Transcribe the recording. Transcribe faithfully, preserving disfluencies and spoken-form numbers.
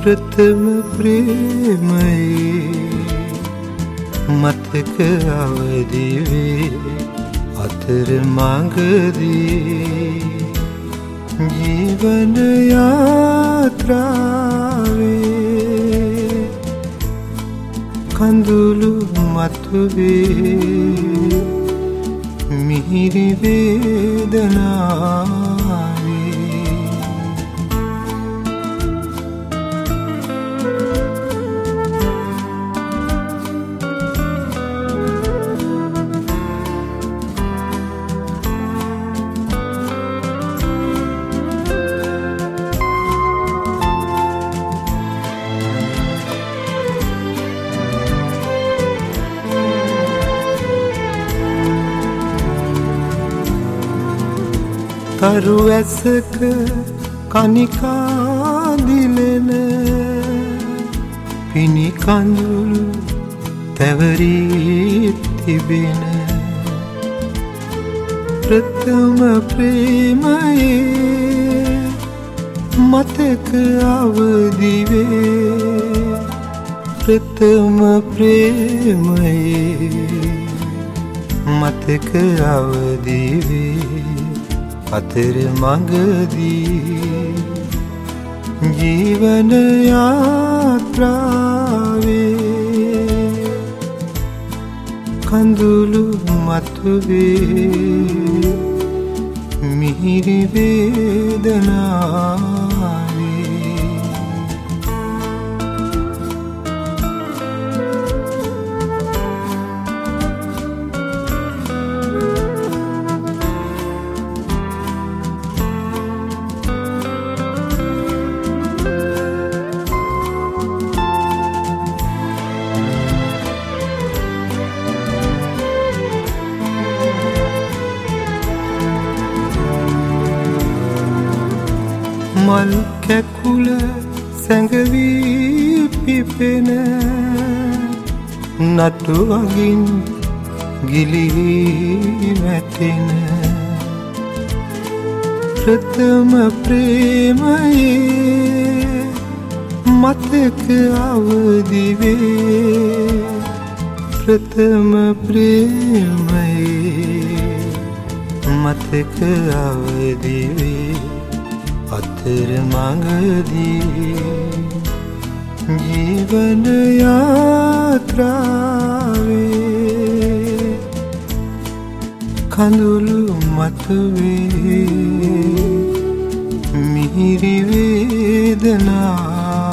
ප්‍රථම ප්‍රේමයේ මතක අවදිවේ අතර මඟදී ජීවන යාත්‍රාවේ කඳුළු මතුවේ මිහිරි වේදනාවේ තරු ඇසක කනිකා දිලෙන පිණි කඳුළු තැවරී තිබෙන ප්‍රථම ප්‍රේමයේ මතක අවදිවේ ප්‍රථම ප්‍රේමයේ මතක අවදිවේ අතර මඟදී ජීවන යාත්‍රාවේ කඳුළු මතුවේ මිහිරි වේදනාවේ මල් කැකුල සැඟවී පිපෙන නටු අගින් ගිලී වැටෙන ප්‍රථම ප්‍රේමයේ මතක අවදිවේ ප්‍රථම ප්‍රේමයේ මතක අවදිවේ අතර මඟදී ජීවන යාත්‍රාවේ කඳුළු මතුවේ මිහිරි වේදනා